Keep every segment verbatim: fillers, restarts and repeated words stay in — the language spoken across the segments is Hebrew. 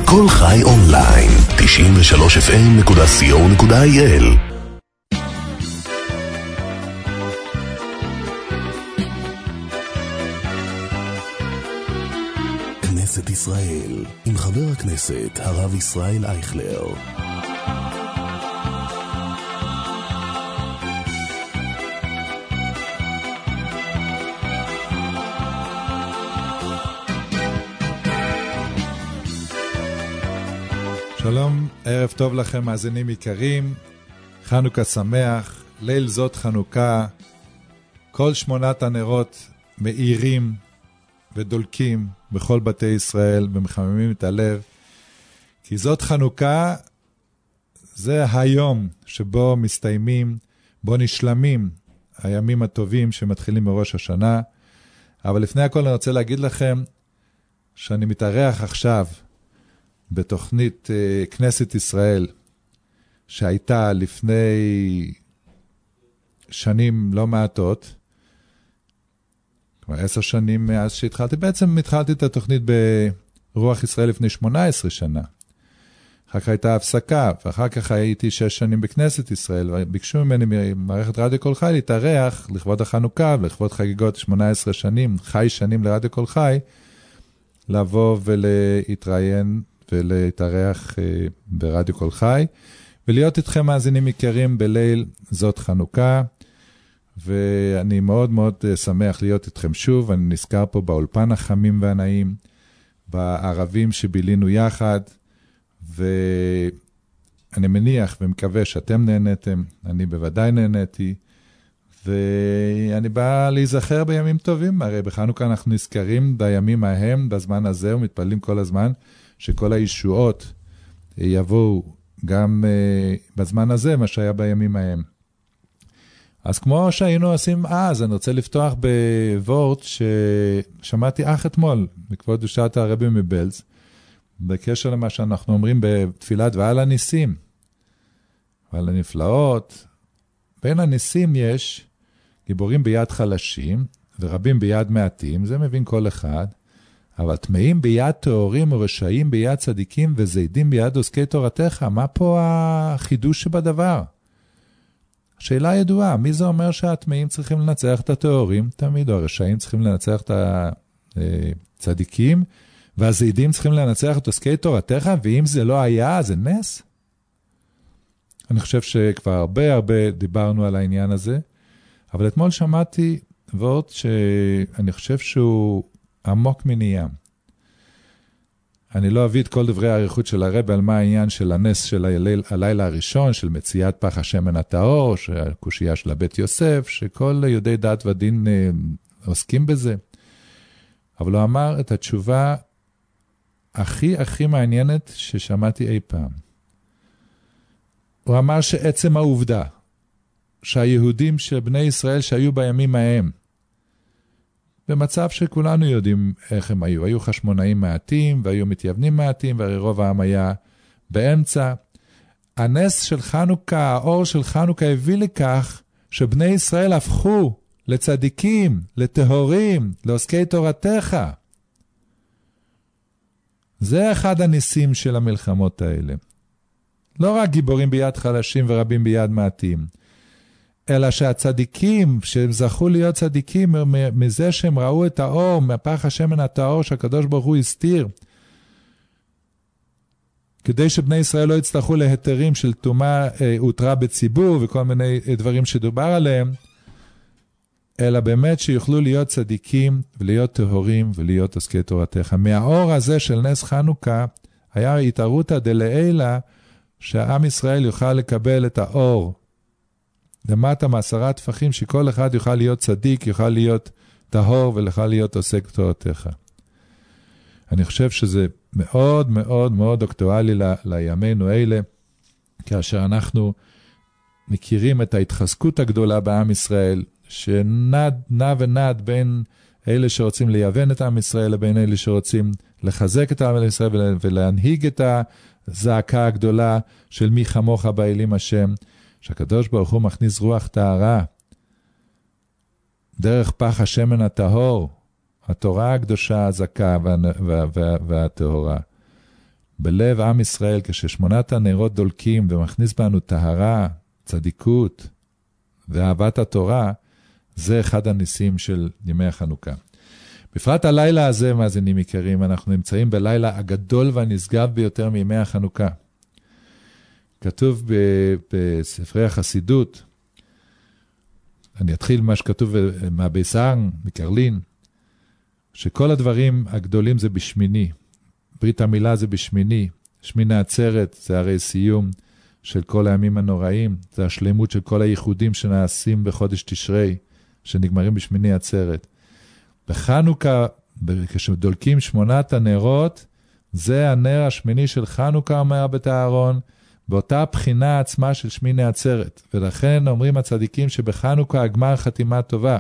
כל חי אונליין, תשעים ושלוש אף אם נקודה סי או נקודה איי אל. כנסת ישראל, עם חבר הכנסת הרב ישראל אייכלר. שלום, ערב טוב לכם מאזינים יקרים, חנוכה שמח, ליל זאת חנוכה, כל שמונת הנרות מאירים ודולקים בכל בתי ישראל ומחממים את הלב, כי זאת חנוכה, זה היום שבו מסתיימים, בו נשלמים הימים הטובים שמתחילים מראש השנה, אבל לפני הכל אני רוצה להגיד לכם שאני מתארח עכשיו, בתוכנית uh, כנסת ישראל, שהייתה לפני שנים לא מעטות, כבר עשר שנים מאז שהתחלתי, בעצם התחלתי את התוכנית ברוח ישראל לפני שמונה עשרה שנה. אחר כך הייתה הפסקה, ואחר כך הייתי שש שנים בכנסת ישראל, וביקשו ממני ממערכת רדיו כל חי להתארח לכבוד החנוכה, ולכבוד חגיגות שמונה עשרה שנים, חי שנים לרדיו כל חי, לבוא ולהתראיין, ולהתארח uh, ברדיו כל חי, ולהיות איתכם מאזינים יקרים בליל זאת חנוכה, ואני מאוד מאוד uh, שמח להיות איתכם שוב, אני נזכר פה באולפן החמים והנעים, בערבים שבילינו יחד, ואני מניח ומקווה שאתם נהנתם, אני בוודאי נהניתי, ואני בא להיזכר בימים טובים, הרי בחנוכה אנחנו נזכרים בימים ההם, בזמן הזה, ומתפללים כל הזמן, שכל הישועות יבואו גם uh, בזמן הזה, מה שהיה בימים ההם. אז כמו שהיינו עושים אז, אני רוצה לפתוח בוורט ששמעתי אך אתמול, מכבוד קדושת הרבי מבלז, בקשר למה שאנחנו אומרים בתפילת ועל הניסים, ועל הנפלאות. בין הניסים יש גיבורים ביד חלשים, ורבים ביד מעטים, זה מבין כל אחד, אבל טמאים ביד תאורים ורשעים ביד צדיקים וזידים ביד עוסקי תורתך. מה פה החידוש שבדבר? השאלה ידועה, מי זה אומר שהטמאים צריכים לנצח את התאורים? תמיד, או הרשעים צריכים לנצח את הצדיקים, והזידים צריכים לנצח את עוסקי תורתך, ואם זה לא היה, זה נס? אני חושב שכבר הרבה הרבה דיברנו על העניין הזה, אבל אתמול שמעתי וורט שאני חושב שהוא עמוק מניים. אני לא אביא את כל דברי העריכות של הרב על מה העניין של הנס של הליל, הלילה הראשון, של מציאת פח השמן הטהור, שהקושייה של הבית יוסף, שכל יודעי דת ודין אה, עוסקים בזה. אבל הוא אמר את התשובה הכי הכי מעניינת ששמעתי אי פעם. הוא אמר שעצם העובדה שהיהודים של בני ישראל שהיו בימים ההם, במצב שכולנו יודעים איך הם היו. היו חשמונאים מעטים, והיו מתייוונים מעטים, והרי רוב העם היה באמצע. הנס של חנוכה, האור של חנוכה הביא לכך שבני ישראל הפכו לצדיקים, לטהורים, לעוסקי תורתך. זה אחד הניסים של המלחמות האלה. לא רק גיבורים ביד חלשים ורבים ביד מעטים, אלא שהצדיקים שהם זכו להיות צדיקים מזה שהם ראו את האור, מהפח השמן הטהור שהקדוש ברוך הוא הסתיר, כדי שבני ישראל לא יצטרכו להיתרים של טומאה הותרה בציבור וכל מיני דברים שדובר עליהם, אלא באמת שיוכלו להיות צדיקים ולהיות טהורים ולהיות עוסקי תורתך. מהאור הזה של נס חנוכה היה התערותא דלעילא שהעם ישראל יוכל לקבל את האור למטה מעשרה טפחים, שכל אחד יוכל להיות צדיק, יוכל להיות טהור ויוכל להיות עוסק תורתך. אני חושב שזה מאוד מאוד מאוד אקטואלי ל- לימינו אלה, כאשר אנחנו מכירים את ההתחזקות הגדולה בעם ישראל, שנד נע ונד בין אלה שרוצים לייוון את עם ישראל, לבין אלה שרוצים לחזק את עם ישראל ולהנהיג את הזעקה הגדולה של מי כמוך באלים השם, שהקדוש ברוך הוא מכניס רוח טהרה דרך פח השמן הטהור, התורה הקדושה הזכה וה, וה, וה, והטהורה. בלב עם ישראל, כששמונת הנרות דולקים ומכניס בנו טהרה, צדיקות ואהבת התורה, זה אחד הניסים של ימי החנוכה. בפרט הלילה הזה, מאזינים יקרים, אנחנו נמצאים בלילה הגדול והנשגב ביותר מימי החנוכה. כתוב בספרי החסידות, אני אתחיל מה שכתוב מהביסר, מקרלין, שכל הדברים הגדולים זה בשמיני, ברית המילה זה בשמיני, שמיני העצרת זה הרי סיום של כל הימים הנוראים, זה השלמות של כל הייחודים שנעשים בחודש תשרי, שנגמרים בשמיני עצרת. בחנוכה, כשדולקים שמונת הנרות, זה הנר השמיני של חנוכה, אומר רבי אהרון, באותה בחינה עצמה של שמיני עצרת. ולכן אומרים הצדיקים שבחנוכה הגמר חתימה טובה.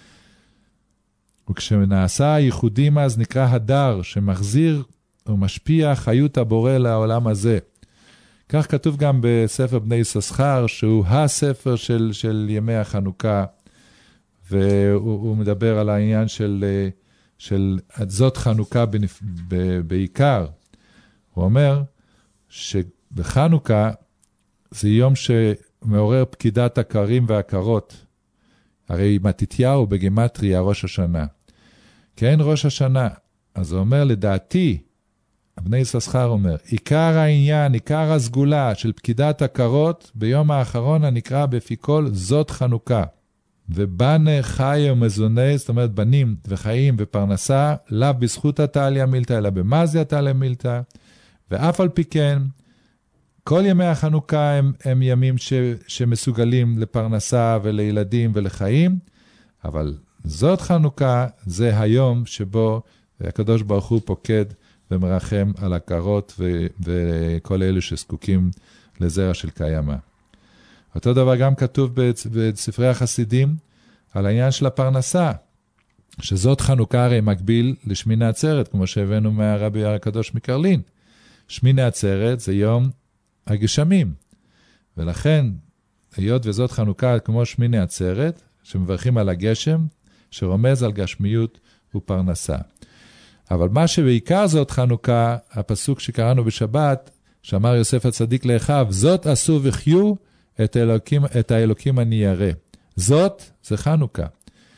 וכשנעשה הייחודים אז נקרא הדר, שמחזיר ומשפיע חיות הבורא לעולם הזה. כך כתוב גם בספר בני יששכר, שהוא הספר של, של ימי החנוכה, והוא מדבר על העניין של, של זאת חנוכה בנפ... ב... בעיקר. הוא אומר שבחנוכה זה יום שמעורר פקידת הקרים והקרות. הרי מתתיהו בגימטריה ראש השנה. כן, ראש השנה. אז הוא אומר, לדעתי, בני יששכר אומר, עיקר העניין, עיקר הסגולה של פקידת הקרות, ביום האחרון הנקרא בפי כל זאת חנוכה. ובנה חי ומזונה, זאת אומרת בנים וחיים ופרנסה, לאו בזכות התעליה מילתא, אלא במזיה תעליה מילתא, ואף על פי כן, כל ימי החנוכה הם, הם ימים ש, שמסוגלים לפרנסה ולילדים ולחיים, אבל זאת חנוכה, זה היום שבו הקדוש ברוך הוא פוקד ומרחם על הקרות ו, וכל אלו שזקוקים לזרע של קיימא. אותו דבר גם כתוב בספרי החסידים על העניין של הפרנסה, שזאת חנוכה הרי מקביל לשמיני עצרת, כמו שהבאנו מהרבי הקדוש מקרלין. שמיני עצרת זה יום הגשמים, ולכן היות וזאת חנוכה כמו שמיני עצרת, שמברכים על הגשם, שרומז על גשמיות ופרנסה. אבל מה שבעיקר זאת חנוכה, הפסוק שקראנו בשבת, שאמר יוסף הצדיק לאחיו, זאת עשו וחיו, את האלוקים, את האלוקים אני ירא. זאת זה חנוכה.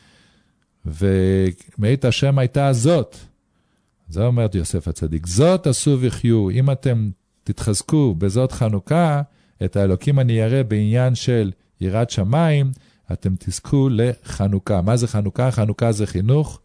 ומאת השם הייתה זאת. זה אומרת יוסף הצדיק. זאת עשו וחיו. אם אתם תתחזקו בזאת חנוכה, את האלוקים אני ירא בעניין של יראת שמיים, אתם תזכו לחנוכה. מה זה חנוכה? חנוכה זה חינוך,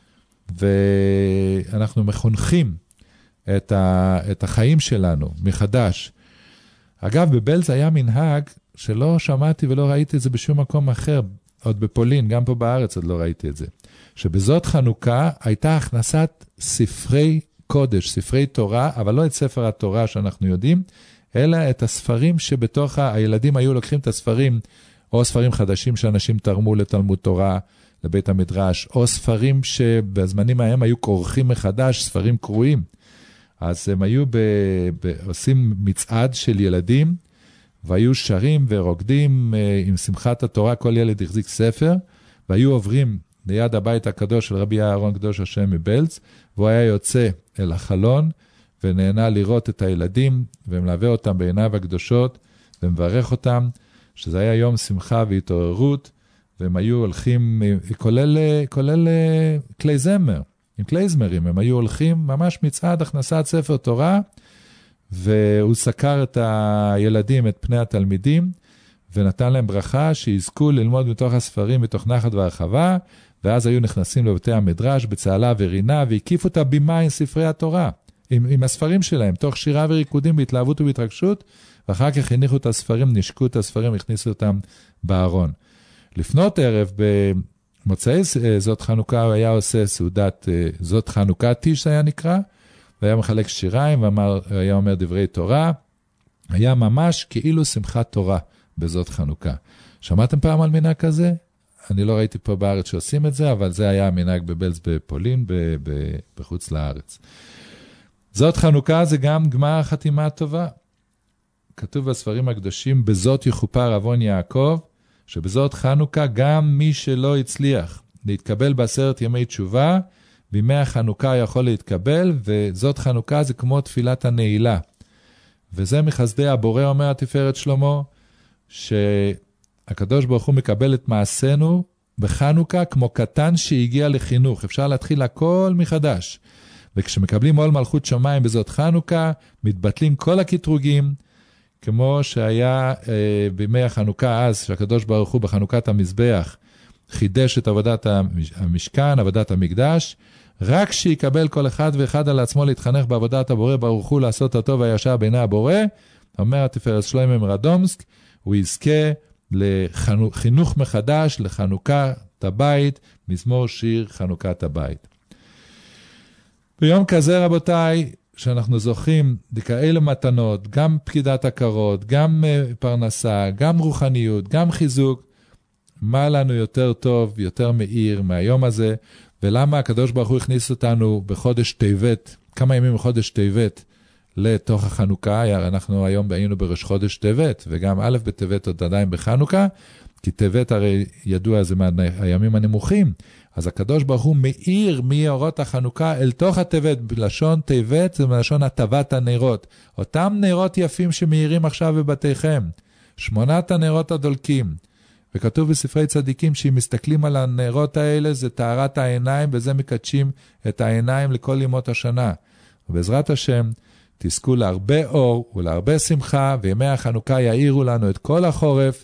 ואנחנו מחונכים את, ה, את החיים שלנו מחדש. אגב, בבלז היה מנהג שלא שמעתי ולא ראיתי את זה בשום מקום אחר, עוד בפולין, גם פה בארץ עוד לא ראיתי את זה. שבזאת חנוכה הייתה הכנסת ספרי קודש, ספרי תורה, אבל לא את ספר התורה שאנחנו יודעים, אלא את הספרים שבתוך הילדים היו לוקחים את הספרים, או ספרים חדשים שאנשים תרמו לתלמוד תורה, לבית המדרש, או ספרים שבזמנים ההם היו כורכים מחדש, ספרים קרועים. אז הם היו ב, ב, עושים מצעד של ילדים, והיו שרים ורוקדים עם שמחת התורה, כל ילד החזיק ספר, והיו עוברים ליד הבית הקדוש של רבי אהרון קדוש השם מבלץ, והוא היה יוצא אל החלון, ונהנה לראות את הילדים, ומלווה אותם בעיניו הקדושות, ומברך אותם, שזה היה יום שמחה והתעוררות, והם היו הולכים, כולל, כולל כלי זמר, עם כלי זמרים, הם היו הולכים ממש מצעד הכנסת ספר תורה, והוא סקר את הילדים, את פני התלמידים, ונתן להם ברכה שיזכו ללמוד מתוך הספרים, מתוך נחת והרחבה, ואז היו נכנסים לבתי המדרש בצהלה ורינה, והקיפו את הבימה עם ספרי התורה, עם, עם הספרים שלהם, תוך שירה וריקודים בהתלהבות ובהתרגשות, ואחר כך הניחו את הספרים, נשקו את הספרים, הכניסו אותם בארון. לפנות ערב, במוצאי זאת חנוכה, הוא היה עושה סעודת זאת חנוכה טיש, היה נקרא, והיה מחלק שיריים, והיה אומר דברי תורה, היה ממש כאילו שמחת תורה בזאת חנוכה. שמעתם פעם על מנהג כזה? אני לא ראיתי פה בארץ שעושים את זה, אבל זה היה המנהג בבלז בפולין, בחוץ לארץ. זאת חנוכה זה גם גמר חתימה טובה. כתוב בספרים הקדושים, בזאת יכופר עוון יעקב, שבזאת חנוכה גם מי שלא הצליח להתקבל בעשרת ימי תשובה, בימי החנוכה יכול להתקבל, וזאת חנוכה זה כמו תפילת הנעילה. וזה מחסדי הבורא, אומר התפארת שלמה, שהקדוש ברוך הוא מקבל את מעשינו בחנוכה כמו קטן שהגיע לחינוך. אפשר להתחיל הכל מחדש. וכשמקבלים עול מלכות שמיים בזאת חנוכה, מתבטלים כל הקטרוגים, כמו שהיה אה, בימי החנוכה אז, שהקדוש ברוך הוא בחנוכת המזבח, חידש את עבודת המשכן, עבודת המקדש, רק שיקבל כל אחד ואחד על עצמו להתחנך בעבודת הבורא, ברוך הוא לעשות הטוב והישר בעיני הבורא, אומר התפארת שלמה מרדומסק, הוא יזכה לחינוך מחדש, לחנוכת הבית, מזמור שיר חנוכת הבית. ביום כזה רבותיי, שאנחנו זוכים לכאלה מתנות, גם פקידת הכרות, גם פרנסה, גם רוחניות, גם חיזוק, מה לנו יותר טוב, יותר מאיר מהיום הזה, ולמה הקדוש ברוך הוא הכניס אותנו בחודש טבת, כמה ימים בחודש טבת, לתוך החנוכה. אנחנו היום היינו בראש חודש טבת, וגם א' בטבת עוד עדיין בחנוכה, כי טבת הרי ידוע זה מהימים הנמוכים, אז הקדוש ברוך הוא מאיר מאורות החנוכה אל תוך הטבת, בלשון טבת זה בלשון הטבת הנרות, אותם נרות יפים שמאירים עכשיו בבתיכם, שמונת הנרות הדולקים, וכתוב בספרי צדיקים שאם מסתכלים על הנרות האלה זה טהרת העיניים, וזה מקדשים את העיניים לכל ימות השנה. ובעזרת השם תזכו להרבה אור ולהרבה שמחה, וימי החנוכה יאירו לנו את כל החורף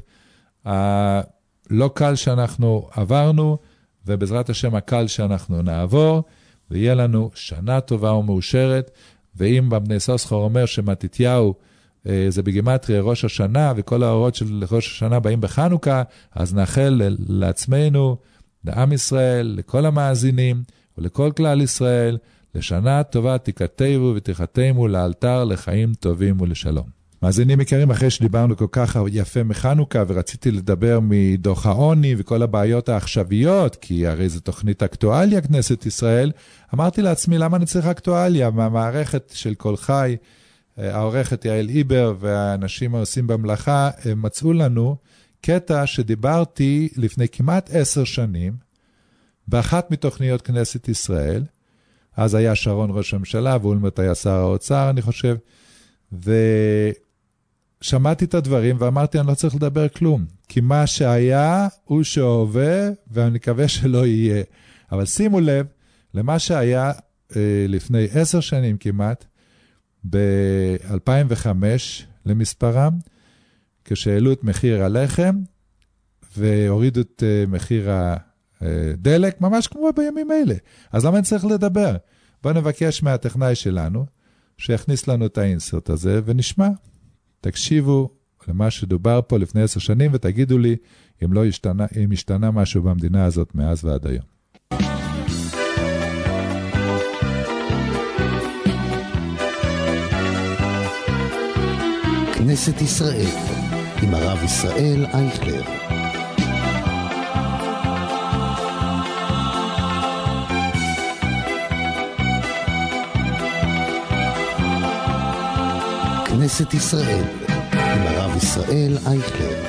הלא קל שאנחנו עברנו, ובעזרת השם הקל שאנחנו נעבור, ויהיה לנו שנה טובה ומאושרת. ואם בבני סוסחור אומר שמתתיהו זה בגימטריה ראש השנה, וכל האורות של ראש השנה באים בחנוכה, אז נאחל לעצמנו, לעם ישראל, לכל המאזינים ולכל כלל ישראל, לשנה טובה תכתבו ותחתמו לאלתר לחיים טובים ולשלום. מאזינים יקרים, אחרי שדיברנו כל כך יפה מחנוכה, ורציתי לדבר מדוח העוני וכל הבעיות העכשוויות, כי הרי זו תוכנית אקטואליה כנסת ישראל, אמרתי לעצמי למה אני צריך אקטואליה, מהמערכת של כל חי, העורכת יעל איבר והאנשים העושים במלאכה, הם מצאו לנו קטע שדיברתי לפני כמעט עשר שנים, באחת מתוכניות כנסת ישראל, אז היה שרון ראש הממשלה, ואולמרט היה שר האוצר, אני חושב, ושמעתי את הדברים, ואמרתי, אני לא צריך לדבר כלום, כי מה שהיה הוא שהווה, ואני מקווה שלא יהיה. אבל שימו לב, למה שהיה אה, לפני עשר שנים כמעט, ב-אלפיים וחמש למספרם, כשהעלו את מחיר הלחם, והורידו את uh, מחיר הדלק, ממש כמו בימים האלה. אז למה אני צריך לדבר? בואו נבקש מהטכנאי שלנו, שיכניס לנו את האינסרט הזה, ונשמע. תקשיבו למה שדובר פה לפני עשר שנים, ותגידו לי אם לא השתנה, אם השתנה משהו במדינה הזאת מאז ועד היום. כנסת ישראל, עם הרב ישראל אייכלר. כנסת ישראל, עם הרב ישראל אייכלר.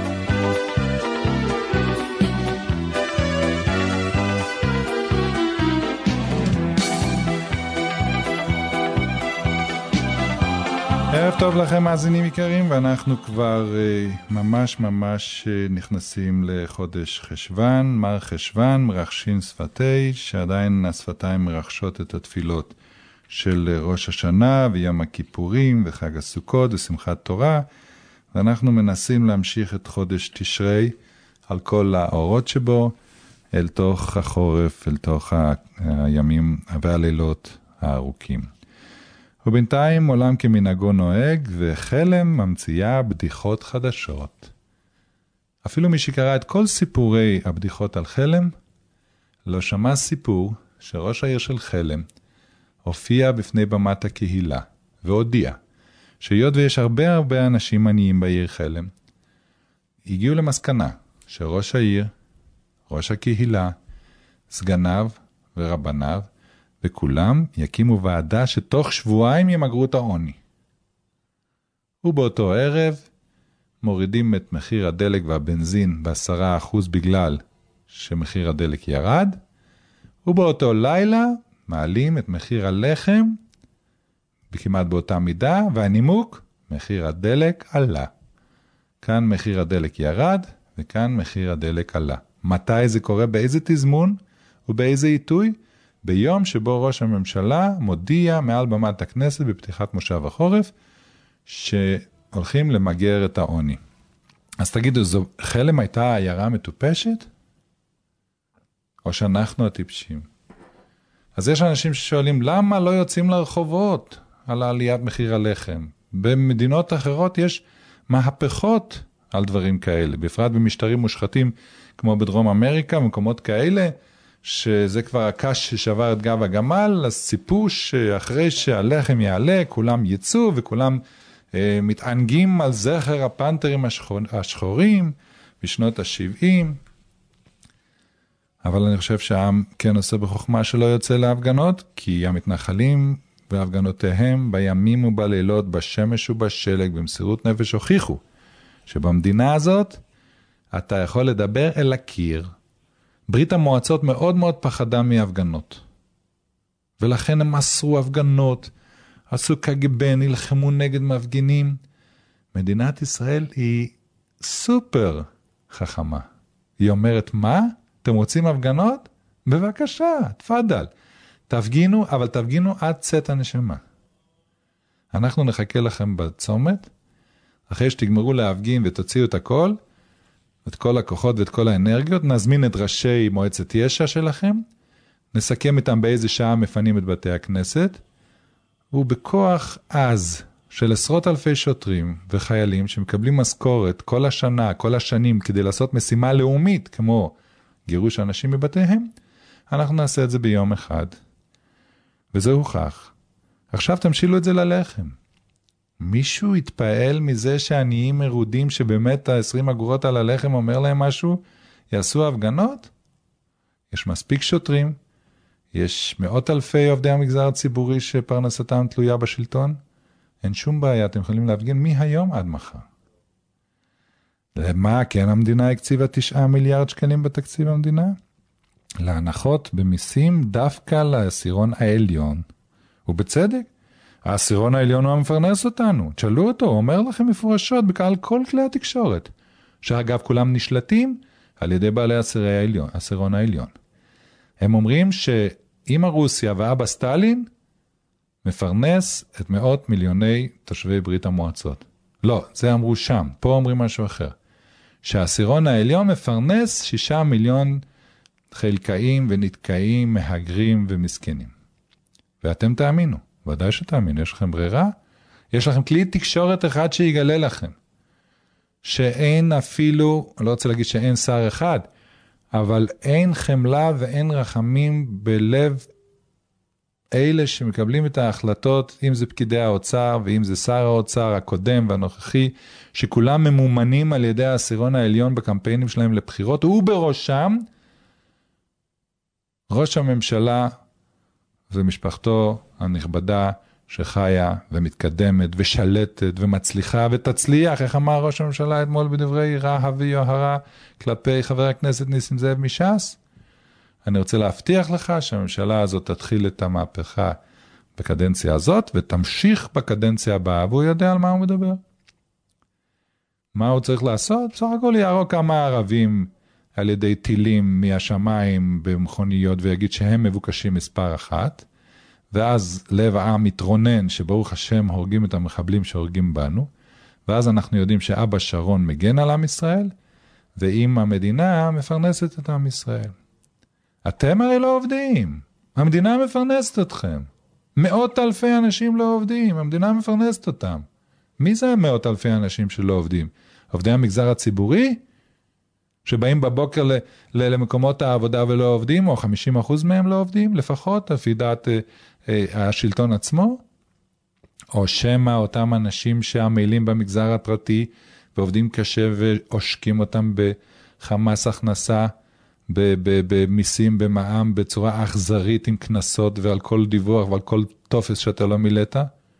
ערב טוב לכם מאזינים יקרים, ואנחנו כבר uh, ממש ממש uh, נכנסים לחודש חשוון, מר חשוון, מרחשין שפתי, שעדיין השפתיים מרחשות את התפילות של ראש השנה ויום הכיפורים וחג הסוכות ושמחת תורה, ואנחנו מנסים להמשיך את חודש תשרי על כל האורות שבו, אל תוך החורף, אל תוך הימים והלילות הארוכים. ובינתיים עולם כמנהגו נוהג, וחלם ממציאה בדיחות חדשות. אפילו מי שקרא את כל סיפורי הבדיחות על חלם, לא שמע סיפור שראש העיר של חלם הופיע בפני במת הקהילה, והודיע שהיות ויש הרבה הרבה אנשים עניים בעיר חלם, הגיעו למסקנה שראש העיר, ראש הקהילה, סגניו ורבניו, וכולם יקימו ועדה שתוך שבועיים ימגרו את העוני. ובאותו ערב מורידים את מחיר הדלק והבנזין בעשרה אחוז בגלל שמחיר הדלק ירד, ובאותו לילה מעלים את מחיר הלחם, בכמעט באותה מידה, והנימוק, מחיר הדלק עלה. כאן מחיר הדלק ירד, וכאן מחיר הדלק עלה. מתי זה קורה? באיזה תזמון ובאיזה עיתוי? ביום שבו ראש הממשלה מודיע מעל במת הכנסת בפתיחת מושב החורף, שהולכים למגר את העוני. אז תגידו, זו חלם הייתה עיירה מטופשת? או שאנחנו הטיפשים? אז יש אנשים ששואלים, למה לא יוצאים לרחובות על העליית מחיר הלחם? במדינות אחרות יש מהפכות על דברים כאלה, בפרט במשטרים מושחתים כמו בדרום אמריקה, במקומות כאלה, שזה כבר הקש ששבר את גב הגמל, אז ציפו שאחרי שהלחם יעלה, כולם יצאו וכולם אה, מתענגים על זכר הפנתרים השחור, השחורים בשנות ה-שבעים. אבל אני חושב שהעם כן עושה בחוכמה שלא יוצא להפגנות, כי המתנחלים והפגנותיהם בימים ובלילות, בשמש ובשלג, במסירות נפש הוכיחו, שבמדינה הזאת אתה יכול לדבר אל הקיר. ברית המועצות מאוד מאוד פחדה מהפגנות. ולכן הם אסרו הפגנות, עשו קג"ב, נלחמו נגד מפגינים. מדינת ישראל היא סופר חכמה. היא אומרת, מה? אתם רוצים הפגנות? בבקשה, תפדל. תפגינו, אבל תפגינו עד צאת הנשמה. אנחנו נחכה לכם בצומת, אחרי שתגמרו להפגין ותוציאו את הכל, את כל הכוחות ואת כל האנרגיות, נזמין את ראשי מועצת יש"ע שלכם, נסכם איתם באיזה שעה מפנים את בתי הכנסת, ובכוח עז של עשרות אלפי שוטרים וחיילים שמקבלים משכורת כל השנה, כל השנים, כדי לעשות משימה לאומית, כמו גירוש אנשים מבתיהם, אנחנו נעשה את זה ביום אחד. וזה הוכח. עכשיו תמשילו את זה ללחם. מישהו יתפעל מזה שעניים מרודים שבאמת ה-עשרים אגורות על הלחם אומר להם משהו, יעשו הפגנות? יש מספיק שוטרים, יש מאות אלפי עובדי המגזר הציבורי שפרנסתם תלויה בשלטון, אין שום בעיה, אתם יכולים להפגין מהיום עד מחר. למה? כן, המדינה הקציבה תשעה מיליארד שקלים בתקציב המדינה? להנחות במיסים דווקא לעשירון העליון. ובצדק, העשירון העליון הוא המפרנס אותנו. תשאלו אותו, הוא אומר לכם מפורשות בקהל כל כלי התקשורת, שאגב כולם נשלטים על ידי בעלי העשירון העליון. הם אומרים שאמא רוסיה ואבא סטלין מפרנס את מאות מיליוני תושבי ברית המועצות. לא, זה אמרו שם, פה אומרים משהו אחר. שהעשירון העליון מפרנס שישה מיליון חלקאים ונתקאים, מהגרים ומסכנים. ואתם תאמינו, ודאי שתאמינו, יש לכם ברירה? יש לכם כלי תקשורת אחד שיגלה לכם, שאין אפילו, אני לא רוצה להגיד שאין שר אחד, אבל אין חמלה ואין רחמים בלב אלה שמקבלים את ההחלטות, אם זה פקידי האוצר ואם זה שר האוצר הקודם והנוכחי, שכולם ממומנים על ידי העשירון העליון בקמפיינים שלהם לבחירות, ובראשם ראש הממשלה ומשפחתו הנכבדה שחיה ומתקדמת ושלטת ומצליחה ותצליח, איך אמר ראש הממשלה אתמול בדברי רהב ויוהרה כלפי חבר הכנסת ניסים זאב מש"ס? אני רוצה להבטיח לך שהממשלה הזאת תתחיל את המהפכה בקדנציה הזאת ותמשיך בקדנציה הבאה, והוא יודע על מה הוא מדבר. מה הוא צריך לעשות? בסך הכל יהרוג כמה ערבים על ידי טילים מהשמיים במכוניות ויגיד שהם מבוקשים מספר אחת, ואז לב העם מתרונן שברוך השם הורגים את המחבלים שהורגים בנו, ואז אנחנו יודעים שאבא שרון מגן על עם ישראל, ואם המדינה מפרנסת את עם ישראל. אתם הרי לא עובדים, המדינה מפרנסת אתכם. מאות אלפי אנשים לא עובדים, המדינה מפרנסת אותם. מי זה מאות אלפי אנשים שלא עובדים? עובדי המגזר הציבורי? שבאים בבוקר ל- ל- למקומות העבודה ולא עובדים, או חמישים אחוז מהם לא עובדים, לפחות, לפי דעת אה, אה, השלטון עצמו? או שמה אותם אנשים שעמלים במגזר הפרטי, ועובדים קשה ועושקים אותם בחמס הכנסה, במיסים, במע"מ, בצורה אכזרית עם כנסות ועל כל דיווח ועל כל תופס שאתה לא מילאת?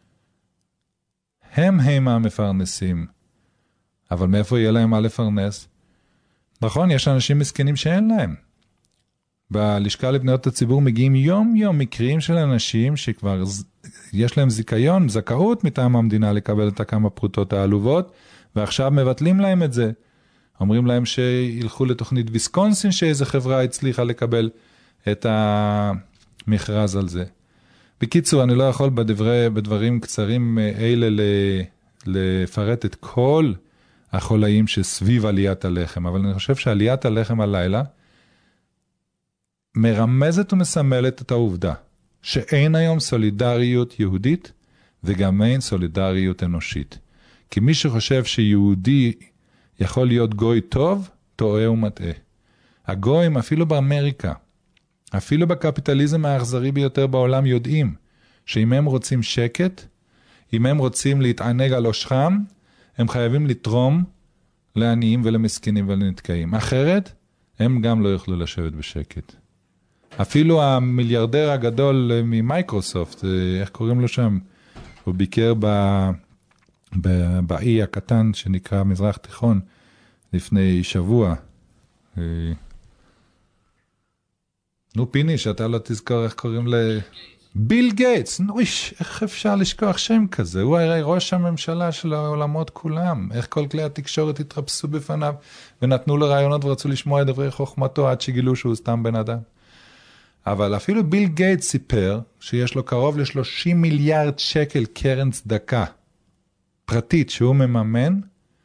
הם הם המפרנסים. אבל מאיפה יהיה להם מה לפרנס? נכון, יש אנשים מסכנים שאין להם. בלשכה לבניות הציבור מגיעים יום יום מקרים של אנשים שכבר יש להם זיכיון, זכאות מטעם המדינה לקבל את הכמה פרוטות העלובות, ועכשיו מבטלים להם את זה. אומרים להם שילכו לתוכנית ויסקונסין, שאיזו חברה הצליחה לקבל את המכרז על זה. בקיצור, אני לא יכול בדברי, בדברים קצרים אלה לפרט את כל החולאים שסביב עליית הלחם, אבל אני חושב שעליית הלחם הלילה מרמזת ומסמלת את העובדה שאין היום סולידריות יהודית וגם אין סולידריות אנושית. כי מי שחושב שיהודי יכול להיות גוי טוב, טועה ומטעה. הגויים אפילו באמריקה, אפילו בקפיטליזם האכזרי ביותר בעולם יודעים שאם הם רוצים שקט, אם הם רוצים להתענג על עושרם, הם חייבים לתרום לעניים ולמסכנים ולנתקעים. אחרת, הם גם לא יוכלו לשבת בשקט. אפילו המיליארדר הגדול ממייקרוסופט, איך קוראים לו שם? הוא ביקר ב... ב... באי הקטן שנקרא מזרח תיכון לפני שבוע. נו פיני, שאתה לא תזכור איך קוראים ל... ביל גייטס. נו איש, איך אפשר לשכוח שם כזה? הוא הרי ראש הממשלה של העולמות כולם. איך כל כלי התקשורת התרפסו בפניו ונתנו לו רעיונות ורצו לשמוע את דברי חוכמתו עד שגילו שהוא סתם בן אדם. אבל אפילו ביל גייטס סיפר שיש לו קרוב ל-שלושים מיליארד שקל קרן צדקה פרטית שהוא מממן.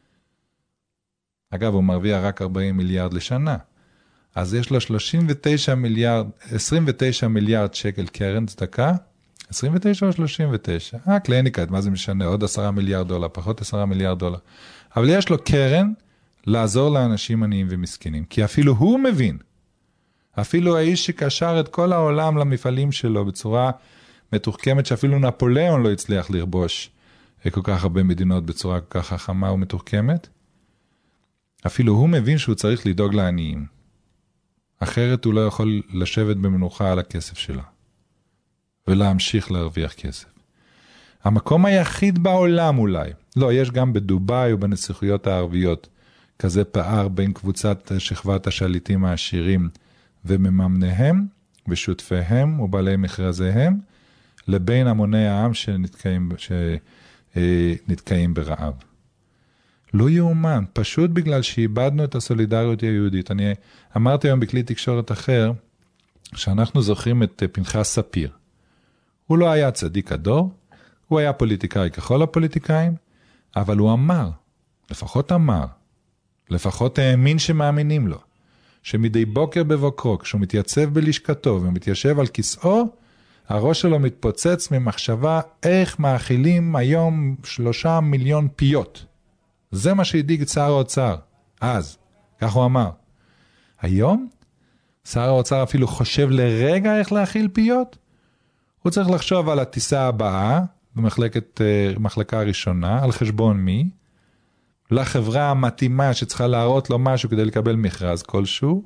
אגב, הוא מרוויח רק ארבעים מיליארד לשנה. אז יש לו שלושים ותשעה מיליארד, עשרים ותשעה מיליארד שקל קרן צדקה. עשרים ותשע או שלושים ותשע? אה, קליניקת, מה זה משנה? עוד עשרה מיליארד דולר, פחות עשרה מיליארד דולר. אבל יש לו קרן לעזור לאנשים עניים ומסכנים. כי אפילו הוא מבין, אפילו האיש שקשר את כל העולם למפעלים שלו בצורה מתוחכמת, שאפילו נפוליאון לא הצליח לרבוש כל כך הרבה מדינות בצורה כל כך חכמה ומתוחכמת, אפילו הוא מבין שהוא צריך לדאוג לעניים. אחרת הוא לא יכול לשבת במנוחה על הכסף שלה, ולהמשיך להרוויח כסף. המקום היחיד בעולם אולי, לא, יש גם בדובאי ובנסיכויות הערביות, כזה פער בין קבוצת שכבת השליטים העשירים ומממניהם ושותפיהם ובעלי מכרזיהם, לבין המוני העם שנתקעים, שנתקעים ברעב. לא יאומן, פשוט בגלל שאיבדנו את הסולידריות היהודית. אני אמרתי היום בכלי תקשורת אחר, שאנחנו זוכרים את פנחס ספיר. הוא לא היה צדיק הדור, הוא היה פוליטיקאי ככל הפוליטיקאים, אבל הוא אמר, לפחות אמר, לפחות האמין שמאמינים לו, שמדי בוקר בבוקרו, כשהוא מתייצב בלשכתו ומתיישב על כיסאו, הראש שלו מתפוצץ ממחשבה איך מאכילים היום שלושה מיליון פיות. זה מה שהדאיג את שר האוצר, אז, כך הוא אמר. היום, שר האוצר אפילו חושב לרגע איך להאכיל פיות. הוא צריך לחשוב על הטיסה הבאה, במחלקת, מחלקה הראשונה, על חשבון מי, לחברה המתאימה שצריכה להראות לו משהו כדי לקבל מכרז כלשהו,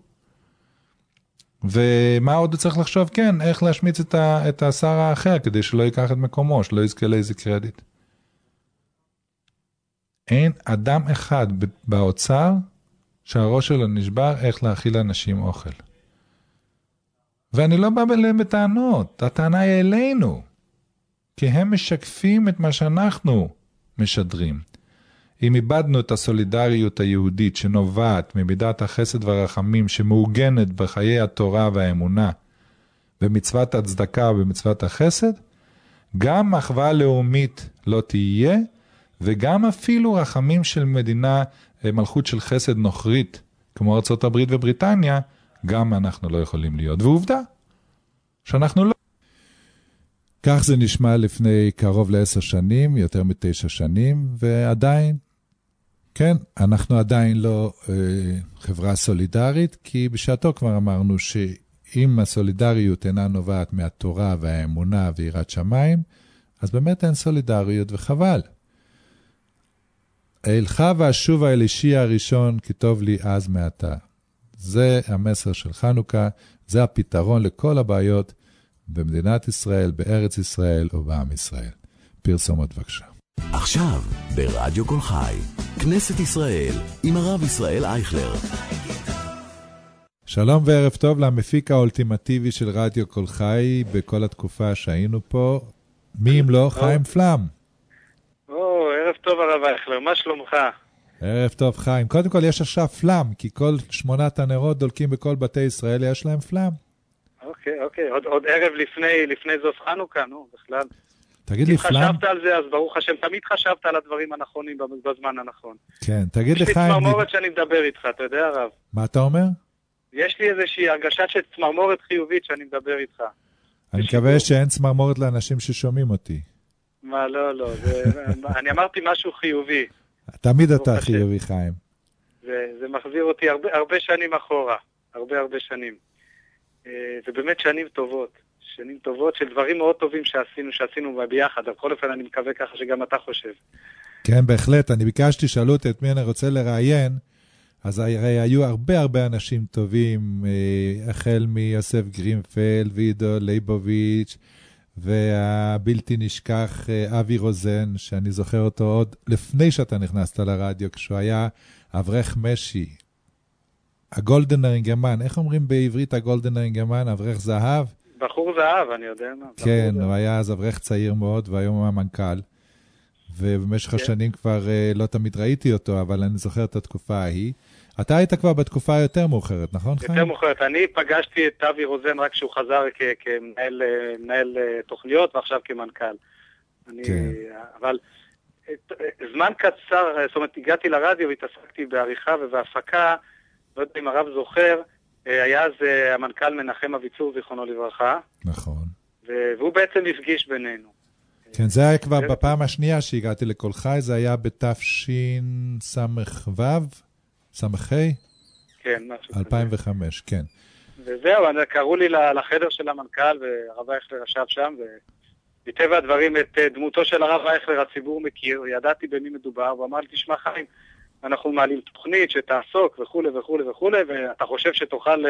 ומה עוד הוא צריך לחשוב? כן, איך להשמיץ את, ה, את השר האחר, כדי שלא ייקח את מקומו, שלא יזכה לאיזה קרדיט. אין אדם אחד באוצר שהראש שלו נשבר איך להאכיל לאנשים אוכל. ואני לא בא אליהם בטענות, הטענה היא אלינו, כי הם משקפים את מה שאנחנו משדרים. אם איבדנו את הסולידריות היהודית שנובעת ממידת החסד והרחמים שמעוגנת בחיי התורה והאמונה, במצוות הצדקה ובמצוות החסד, גם אחווה לאומית לא תהיה, וגם אפילו רחמים של מדינה, מלכות של חסד נוכרית, כמו ארצות הברית ובריטניה, גם אנחנו לא יכולים להיות. ועובדה, שאנחנו לא. כך זה נשמע לפני קרוב לעשר שנים, יותר מתשע שנים, ועדיין, כן, אנחנו עדיין לא אה, חברה סולידרית, כי בשעתו כבר אמרנו שאם הסולידריות אינה נובעת מהתורה והאמונה ויראת שמיים, אז באמת אין סולידריות וחבל. אילך ואשובה אל אישי הראשון, כי טוב לי אז מעתה. זה המסר של חנוכה, זה הפתרון לכל הבעיות במדינת ישראל, בארץ ישראל או בעם ישראל. פרסומות בבקשה. עכשיו, ברדיו כל חי, כנסת ישראל, עם הרב ישראל אייכלר. שלום וערב טוב למפיק האולטימטיבי של רדיו כל חי בכל התקופה שהיינו פה. מי אם לא? חיים פלם. או, ערב טוב הרב אייכלר, מה שלומך? ערב טוב חיים. קודם כל יש עכשיו פלם, כי כל שמונת הנרות דולקים בכל בתי ישראל, יש להם פלם. אוקיי, אוקיי, עוד, עוד ערב לפני, לפני זוף חנוכה, נו, בכלל. תגיד לי פלם. אם חשבת על זה, אז ברוך השם, תמיד חשבת על הדברים הנכונים בזמן הנכון. כן, תגיד לי חיים. יש לי צמרמורת שאני מדבר איתך, אתה יודע הרב? מה אתה אומר? יש לי איזושהי הרגשה של צמרמורת חיובית שאני מדבר איתך. אני מקווה שאין צמרמורת לאנשים ששומעים אותי. מה, לא, לא, זה, אני אמרתי משהו חיובי. תמיד אתה חיובי חיים. זה, זה מחזיר אותי הרבה, הרבה שנים אחורה, הרבה הרבה שנים. זה באמת שנים טובות, שנים טובות של דברים מאוד טובים שעשינו, שעשינו ביחד. בכל אופן אני מקווה ככה שגם אתה חושב. כן, בהחלט. אני ביקשתי, שאלו אותי את מי אני רוצה לראיין, אז הרי היו הרבה הרבה אנשים טובים, החל מיוסף גרינפלד, וידו ליבוביץ', והבלתי נשכח אבי רוזן, שאני זוכר אותו עוד לפני שאתה נכנסת לרדיו, כשהוא היה אברך משי, הגולדנרינגמן, איך אומרים בעברית הגולדנרינגמן? אברך זהב? בחור זהב, אני יודע מה. כן, הוא היה אז אברך צעיר מאוד, והיום הוא המנכ"ל, ובמשך השנים כבר לא תמיד ראיתי אותו, אבל אני זוכר את התקופה ההיא. אתה היית כבר בתקופה יותר מאוחרת, נכון חיים? יותר מאוחרת. אני פגשתי את אבי רוזן רק כשהוא חזר כמנהל תוכניות, ועכשיו כמנכ"ל. כן. אבל זמן קצר, זאת אומרת, הגעתי לרדיו והתעסקתי בעריכה ובהפקה, לא יודע אם הרב זוכר, היה אז המנכ"ל מנחם אביצור, זיכרונו לברכה. נכון. והוא בעצם הפגיש בינינו. כן, זה היה כבר בפעם השנייה שהגעתי לכל חי, זה היה בתש"ן סמ"ו, סמ"חי? כן, משהו אלפיים וחמש, כן. וזהו, קראו לי לחדר של המנכ"ל, והרב אייכלר ישב שם, ומטבע הדברים את דמותו של הרב אייכלר הציבור מכיר, ידעתי במי מדובר, ואמר לי, תשמע חיים, אנחנו מעלים תוכנית שתעסוק וכו' וכו' וכו', ואתה חושב שתוכל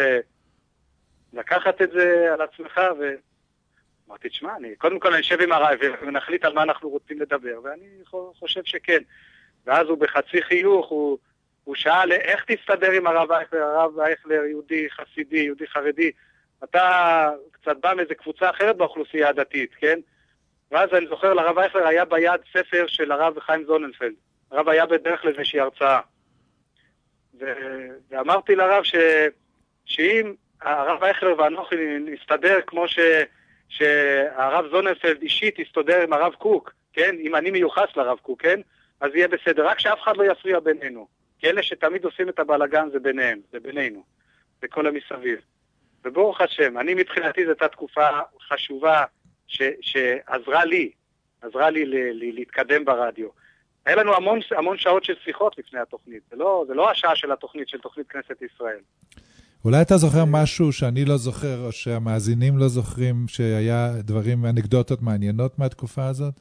לקחת את זה על עצמך, ואמרתי, תשמע, אני, קודם כל אני אשב עם הרב ונחליט על מה אנחנו רוצים לדבר, ואני חושב שכן. ואז הוא בחצי חיוך, הוא, הוא שאל, איך תסתדר עם הרב אייכלר, הרב אייכלר יהודי חסידי, יהודי חרדי, אתה קצת בא מאיזה קבוצה אחרת באוכלוסייה הדתית, כן? ואז אני זוכר, לרב אייכלר היה ביד ספר של הרב חיים זוננפלד. הרב היה בדרך לאיזושהי הרצאה. ו... ואמרתי לרב ש... שאם הרב אייכלר ואנוכי נסתדר כמו ש... שהרב זוננפלד אישית יסתדר עם הרב קוק, כן? אם אני מיוחס לרב קוק, כן? אז יהיה בסדר. רק שאף אחד לא יפריע בינינו. כי אלה שתמיד עושים את הבלגן זה ביניהם, זה בינינו. זה כל המסביב. וברוך השם, אני מבחינתי זו הייתה תקופה חשובה ש... שעזרה לי, עזרה לי ל... ל... להתקדם ברדיו. היה לנו המון, המון שעות של שיחות לפני התוכנית. זה לא, זה לא השעה של התוכנית, של תוכנית כנסת ישראל. אולי אתה זוכר משהו שאני לא זוכר, או שהמאזינים לא זוכרים, שהיה דברים, אנקדוטות מעניינות מהתקופה הזאת?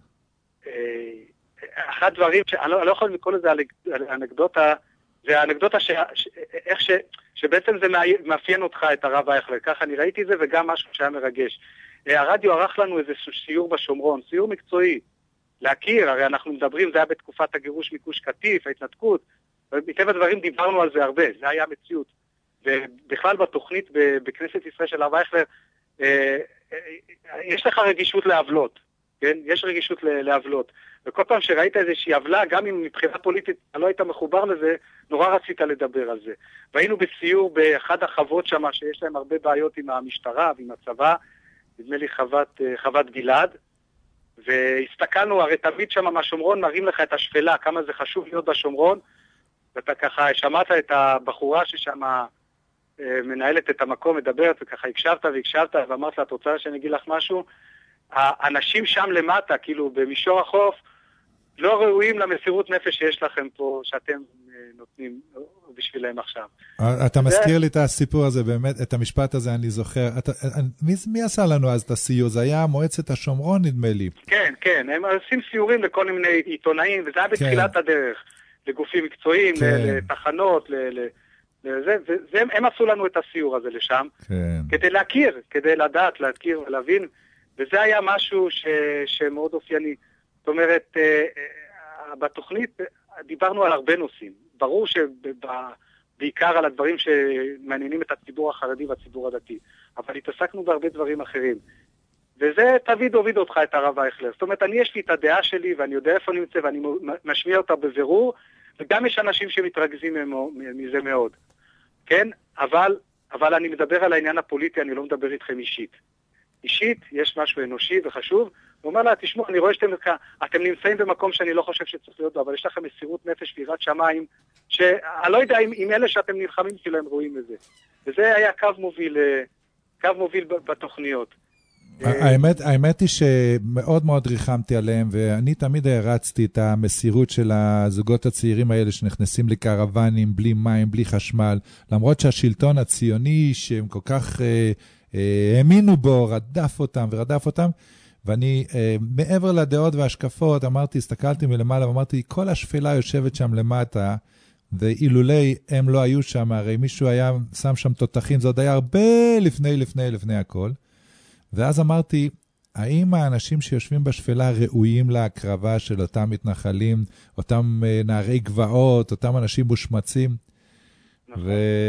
אחד דברים, אני לא, אני לא יכול לקרוא לזה אנקדוטה, זה האנקדוטה ש, ש, איך ש, שבעצם זה מאפיין אותך, את הרב אייכלר. ככה אני ראיתי את זה, וגם משהו שהיה מרגש. הרדיו ערך לנו איזה סיור בשומרון, סיור מקצועי. להכיר, הרי אנחנו מדברים, זה היה בתקופת הגירוש מקוש קטיף, ההתנתקות, ומטבע הדברים דיברנו על זה הרבה, זה היה מציאות. ובכלל בתוכנית בכנסת ישראל של הרב אייכלר, אה, אה, יש לך רגישות לעבלות, כן? יש רגישות לעבלות. וכל פעם שראית איזושהי עבלה, גם אם מבחינה פוליטית לא היית מחובר לזה, נורא רצית לדבר על זה. והיינו בסיור באחד החוות שם, שיש להם הרבה בעיות עם המשטרה ועם הצבא, נדמה לי חוות, חוות גלעד, והסתכלנו, הרי תמיד שם מהשומרון מראים לך את השפלה, כמה זה חשוב להיות בשומרון, ואתה ככה שמעת את הבחורה ששם מנהלת את המקום, מדברת, וככה הקשבת והקשבת, ואמרת לה, את רוצה שאני אגיד לך משהו? האנשים שם למטה, כאילו במישור החוף, לא ראויים למסירות נפש שיש לכם פה, שאתם נותנים בשבילם עכשיו. אתה מזכיר לי את הסיפור הזה, באמת, את המשפט הזה אני זוכר. מי עשה לנו אז את הסיור? זה היה מועצת השומרון, נדמה לי. כן, כן, הם עושים סיורים לכל מיני עיתונאים, וזה היה בתחילת הדרך, לגופים מקצועיים, לתחנות, והם עשו לנו את הסיור הזה לשם, כדי להכיר, כדי לדעת, להכיר ולהבין, וזה היה משהו שמאוד אופייני. זאת אומרת, בתוכנית דיברנו על הרבה נושאים. ברור בעיקר על הדברים שמעניינים את הציבור החרדי והציבור הדתי. אבל התעסקנו בהרבה דברים אחרים. וזה תמיד הוביד אותך את הרב אייכלר. זאת אומרת, אני יש לי את הדעה שלי, ואני יודע איפה אני נמצא, ואני משמיע אותה בבירור, וגם יש אנשים שמתרגזים מזה מאוד. כן? אבל, אבל אני מדבר על העניין הפוליטי, אני לא מדבר איתכם אישית. אישית, יש משהו אנושי וחשוב, הוא אומר לה, תשמעו, אני רואה שאתם אתם נמצאים במקום שאני לא חושב שצריך להיות בו, אבל יש לכם מסירות נפש ויראת שמיים, שאני לא יודע אם, אם אלה שאתם נלחמים שלהם רואים את זה. וזה היה קו מוביל, קו מוביל בתוכניות. האמת, האמת היא שמאוד מאוד ריחמתי עליהם, ואני תמיד הרצתי את המסירות של הזוגות הצעירים האלה שנכנסים לקרוונים, בלי מים, בלי חשמל, למרות שהשלטון הציוני שהם כל כך אה, אה, האמינו בו, רדף אותם ורדף אותם, ואני אה, מעבר לדעות והשקפות, אמרתי, הסתכלתי מלמעלה ואמרתי, כל השפלה יושבת שם למטה, ואילולי הם לא היו שם, הרי מישהו היה שם שם תותחים, זה עוד היה הרבה לפני, לפני, לפני הכל. ואז אמרתי, האם האנשים שיושבים בשפלה ראויים להקרבה של אותם מתנחלים, אותם נערי גבעות, אותם אנשים מושמצים? נכון.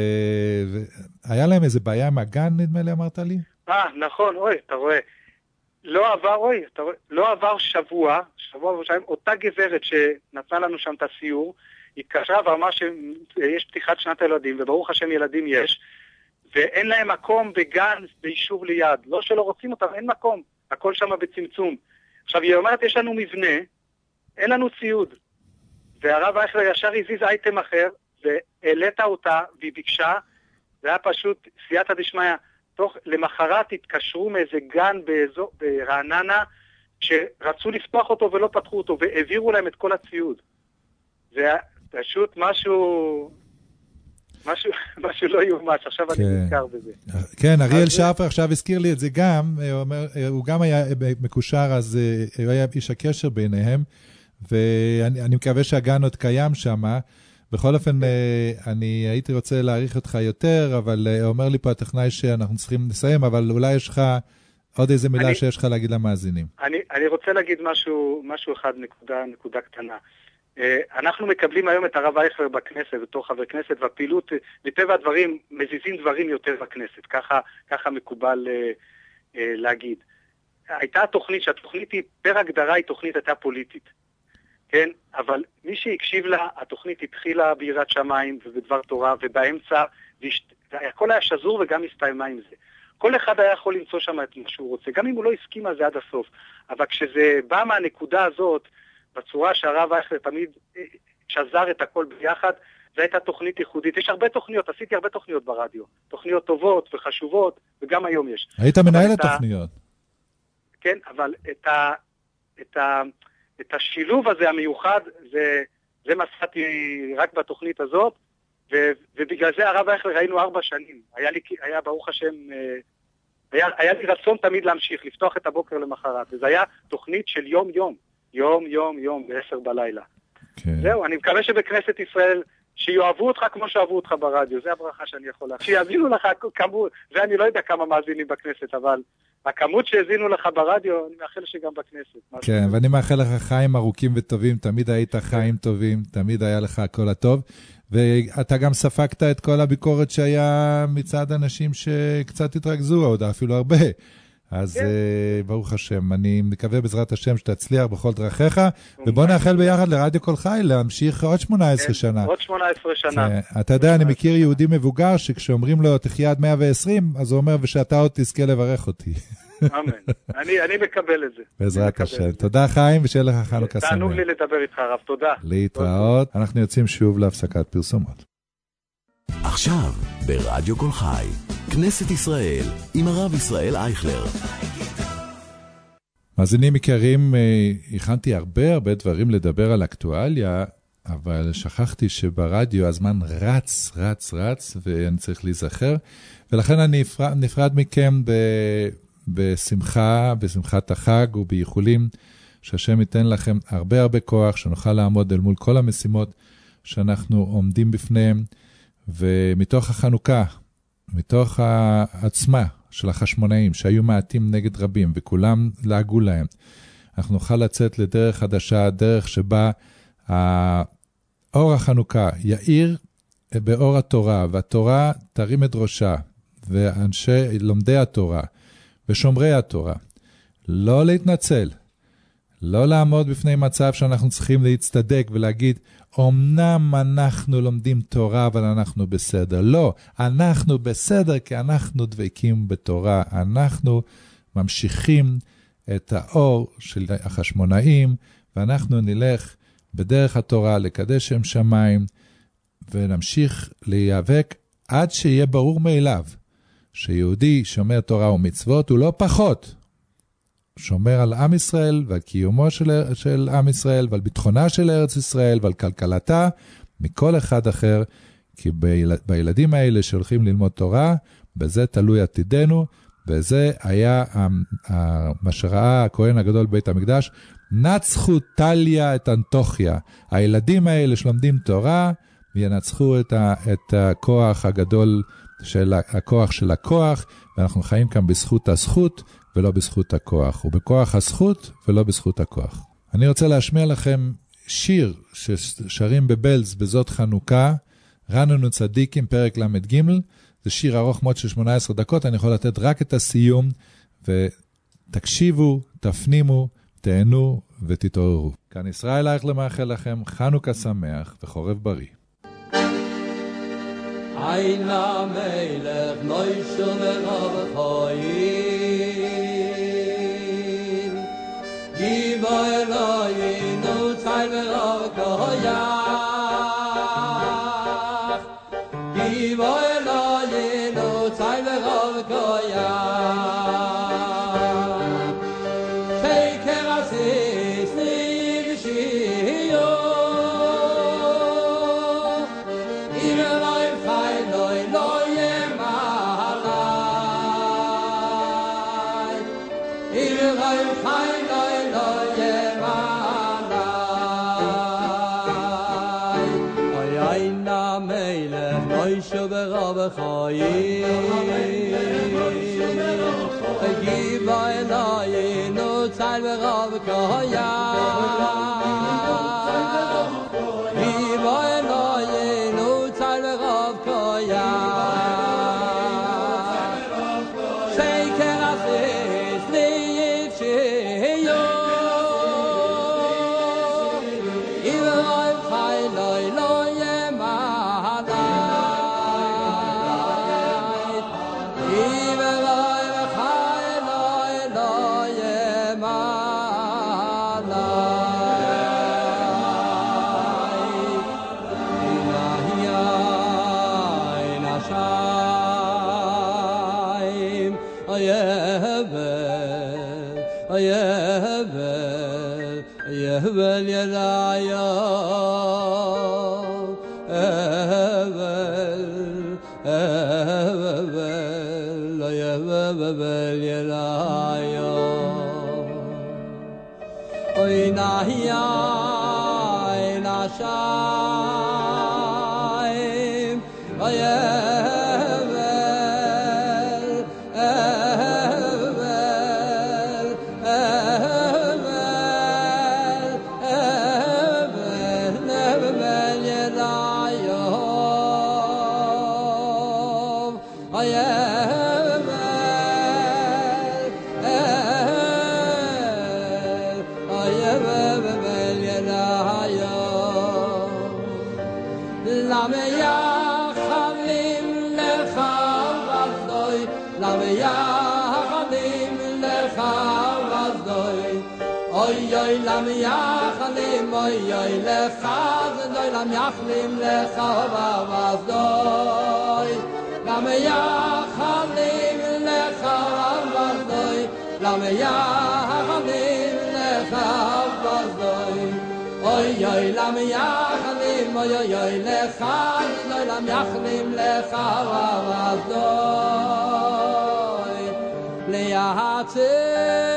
והיה להם איזה בעיה עם הגן, נדמה לי, אמרת לי? אה, נכון, אוי, אתה רואה. לא עבר, אוי, אתה רואה, לא עבר שבוע, שבוע ושבועיים, אותה גברת שנתנה לנו שם את הסיור, התקשרה ואמרה שיש פתיחת שנת הילדים, וברוך השם ילדים יש, ואין להם מקום בגן ביישוב ליד. לא שלא רוצים אותם, אין מקום. הכל שם בצמצום. עכשיו, היא אומרת, יש לנו מבנה, אין לנו ציוד. והרב אייכלר ישר הזיז אייטם אחר, והעלית אותה, והיא ביקשה, זה היה פשוט סייעתא דשמיא. תוך, למחרת התקשרו מאיזה גן באזור, ברעננה, שרצו לפתוח אותו ולא פתחו אותו, והעבירו להם את כל הציוד. זה היה פשוט משהו... משהו, משהו לא יומש, עכשיו אני נזכר בזה. כן, אריאל שרפר עכשיו הזכיר לי את זה גם, הוא אומר, הוא גם היה מקושר, אז הוא היה איש הקשר ביניהם, ואני מקווה שהגן עוד קיים שם. בכל אופן, אני הייתי רוצה להעריך אותך יותר, אבל אומר לי פה הטכנאי שאנחנו צריכים לסיים, אבל אולי יש לך עוד איזה מילה שיש לך להגיד למאזינים. אני, אני רוצה להגיד משהו, משהו אחד, נקודה, נקודה קטנה. אנחנו מקבלים היום את הרב אייכלר בכנסת, בתור חבר כנסת, והפעילות, מטבע הדברים, מזיזים דברים יותר בכנסת, ככה, ככה מקובל אה, אה, להגיד. הייתה תוכנית, שהתוכנית היא, פר הגדרה היא תוכנית הייתה פוליטית, כן? אבל מי שהקשיב לה, התוכנית התחילה ביראת שמיים ובדבר תורה, ובאמצע, הכל היה שזור וגם הסתיימה עם זה. כל אחד היה יכול למצוא שם את מה שהוא רוצה, גם אם הוא לא הסכים על זה עד הסוף. אבל כשזה בא מהנקודה הזאת, בצורה שהרב אייכלר תמיד שזר את הכל ביחד, זו הייתה תוכנית ייחודית. יש הרבה תוכניות, עשיתי הרבה תוכניות ברדיו. תוכניות טובות וחשובות, וגם היום יש. היית מנהל התוכניות. כן, אבל את, ה, את, ה, את השילוב הזה המיוחד, זה, זה מצאתי רק בתוכנית הזאת, ו, ובגלל זה הרב אייכלר ראינו ארבע שנים. היה לי, היה ברוך השם, היה, היה לי רצון תמיד להמשיך, לפתוח את הבוקר למחרת. וזה היה תוכנית של יום יום. יום, יום, יום, בעשר בלילה. כן. זהו, אני מקווה שבכנסת ישראל, שיואבו אותך כמו שאהבו אותך ברדיו, זה הברכה שאני יכול לך. שיאזינו לך כמות, זה אני לא יודע כמה מאזינים בכנסת, אבל הכמות שהאזינו לך ברדיו, אני מאחל שגם בכנסת. כן, ואני מאחל לך חיים ארוכים וטובים, תמיד היית חיים טובים, תמיד היה לך הכל הטוב, ואתה גם ספקת את כל הביקורת שהיה מצד אנשים שקצת התרכזו, עוד אפילו הרבה. אז ברוך השם, אני מקווה בעזרת השם שתצליח בכל דרכיך, ובוא נאחל ביחד לרדיו כל חי להמשיך עוד שמונה עשרה שנה. עוד שמונה עשרה שנה. אתה יודע, אני מכיר יהודי מבוגר שכשאומרים לו תחיה עד מאה ועשרים, אז הוא אומר, ושאתה עוד תזכה לברך אותי. אמן. אני מקבל את זה. בעזרת השם. תודה חיים, ושיהיה לך חנוכה שמח. תענוג לי לדבר איתך הרב, תודה. להתראות. אנחנו יוצאים שוב להפסקת פרסומות. עכשיו, ברדיו כל חי, כנסת ישראל, עם הרב ישראל אייכלר. מאזינים יקרים, הכנתי הרבה הרבה דברים לדבר על אקטואליה, אבל שכחתי שברדיו הזמן רץ, רץ, רץ, ואני צריך להיזכר, ולכן אני נפרד מכם ב, בשמחה, בשמחת החג ובייחולים, שהשם ייתן לכם הרבה הרבה כוח, שנוכל לעמוד אל מול כל המשימות שאנחנו עומדים בפניהם, ומתוך החנוכה, מתוך העצמה של החשמונאים, שהיו מעטים נגד רבים, וכולם לעגו להם, אנחנו נוכל לצאת לדרך חדשה, דרך שבה האור החנוכה יאיר באור התורה, והתורה תרים את ראשה, ואנשי לומדי התורה, ושומרי התורה, לא להתנצל, לא לעמוד בפני מצב שאנחנו צריכים להצטדק ולהגיד, אמנם אנחנו לומדים תורה, אבל אנחנו בסדר. לא, אנחנו בסדר כי אנחנו דבקים בתורה, אנחנו ממשיכים את האור של החשמונאים, ואנחנו נלך בדרך התורה לקדש שם שמיים, ונמשיך להיאבק עד שיהיה ברור מאליו, שיהודי שומר תורה ומצוות הוא לא פחות, שומר על עם ישראל ועל קיומו של, של עם ישראל ועל ביטחונה של ארץ ישראל ועל כלכלתה מכל אחד אחר, כי ביל, בילדים האלה שהולכים ללמוד תורה, בזה תלוי עתידנו, וזה היה מה שראה הכהן הגדול בבית המקדש, נצחו טליה את אנטוכיה, הילדים האלה שלומדים תורה, וינצחו את, ה, את הכוח הגדול של הכוח של הכוח, ואנחנו חיים כאן בזכות הזכות, ולא בזכות הכוח, ובכוח הזכות ולא בזכות הכוח. אני רוצה להשמיע לכם שיר ששרים בבלז בזאת חנוכה, רננו צדיקים פרק למד ג', זה שיר ארוך מאוד של שמונה עשרה דקות, אני יכול לתת רק את הסיום, ותקשיבו, תפנימו, תהנו ותתעוררו. כאן ישראל אייכלר מאחל לכם חנוכה שמח וחורף בריא. Ein Melech Neuschel Rav Chaim Giva Eloheinu Tzai Rav Koyach Giva Eloheinu Tzai Rav Koyach Sheker Asis Nivshio Rav Chaim Giva Eloheinu Tzai Rav Koyach Giva Eloheinu Tzai Rav Koyach Sheker Asis Nivshio Ivrayim Chai Loi Loi Evel Yelayo Evel Evel Evel Yelayo Oy Nahya Nashayim Oy Oy lam yachlim oy oy lechaz doy lam yachlim lechaz doy lam yachlim lechaz doy lam yachlim lechaz doy oy oy lam yachlim oy oy lechaz doy lam yachlim lechaz doy le yahatz